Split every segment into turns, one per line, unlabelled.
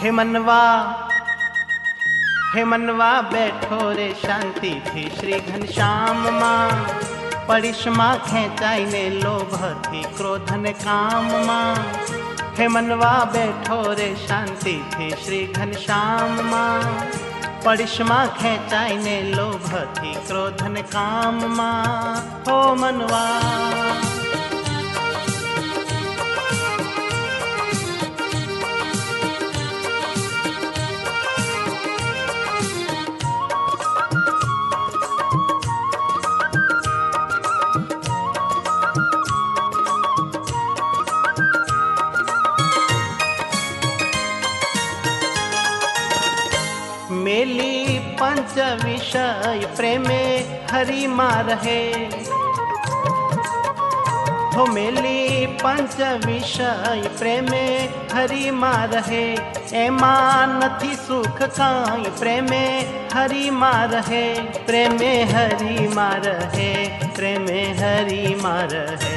हे मनवा बैठो रे शांति थी श्री घनश्याम माँ। परिश्रमा खेचाई ने लोभ थी क्रोधन काम माँ। हे मनवा बैठो रे शांति थी श्री घनश्याम माँ। परिश्रमा खेचाई ने लोभ थी क्रोधन काम माँ। हो मनवा मेली पंच विषय प्रेमे हरि माँ रहे। हो मेली पंच विषय प्रेमे हरि माँ रहे। एमा नथी सुख काई प्रेमे हरि माँ रहे। प्रेमे हरि माँ रहे, प्रेमे हरि माँ रहे।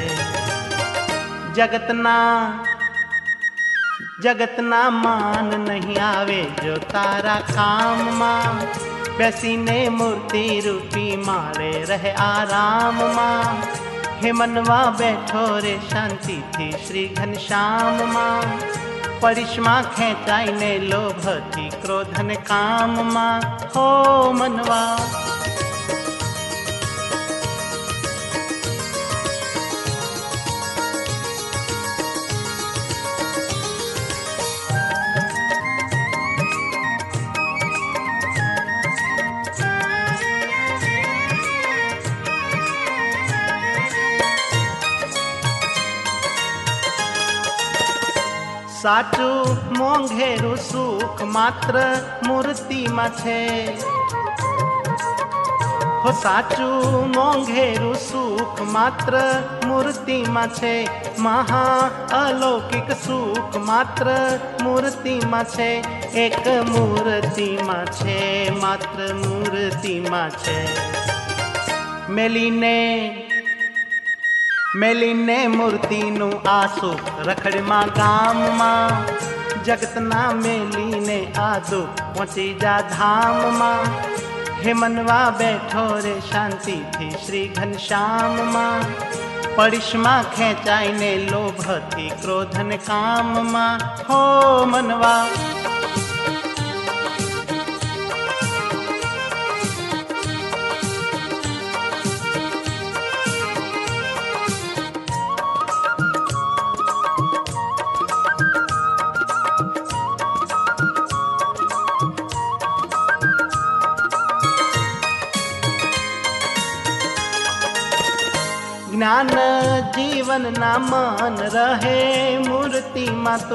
जगत ना मान नहीं आवे जो तारा काम माँ। बैसी ने मूर्ति रूपी मारे रहे आराम माँ। हे मनवा बैठो रे शांति थी श्री घनश्याम माँ। परिश्रमा खेचाई ने लोभ थी क्रोधन काम माँ। हो मनवा साचू मोंघेरू सुख मात्र मूर्ति में छे। हो साचू मोंघेरू सुख मात्र मूर्ति में छे। महा अलौकिक सुख मात्र मूर्ति में छे। एक मूर्ति में छे, मात्र मूर्ति में छे। मेलीने मूर्ति नु आसु रखड़ माँ गाम माँ। जगत ना मेलीने आदु पहुँची जा धाम माँ। हे मनवा बैठो रे शांति थी श्री घनश्याम माँ। परिश्रमा खेचाई ने लोभ थी क्रोधन काम माँ। हो मनवा ज्ञान जीवन ना मान रहे मूर्ति माँ तू।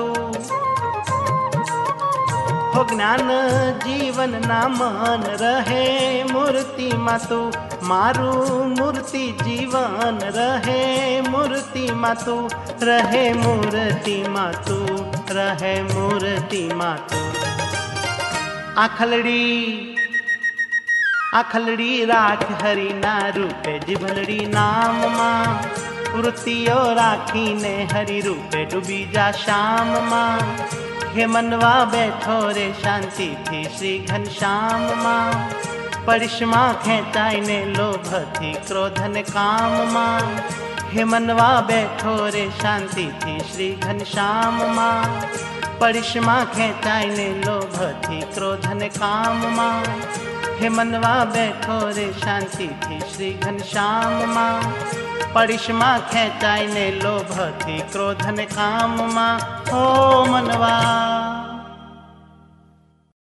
हो ज्ञान जीवन ना मान रहे मूर्ति माँ तू। मारू मूर्ति जीवन रहे मूर्ति माँ तू। रहे मूर्ति माँ तू, रहे मूर्ति माँ तू। आखलड़ी राख हरि ना रूपे जिभलड़ी नाम माँ। वृत्तियों राखी ने हरि रूपे डूबी जा श्याम माँ। हे मनवा बैठो रे शांति थी श्री घनश्याम माँ। परिश्रमा खेचाई ने लोभ थी क्रोधन काम माँ। हे मनवा बैठो रे शांति थी श्री घनश्याम माँ। परिश्रमा खेचाई ने लोभ थी क्रोधन काम माँ। हे मनवा बैठो रे शांति थी श्री घनश्याम माँ। परिश्रमा खेचाई ने लोभ थी क्रोधन काम माँ। हो मनवा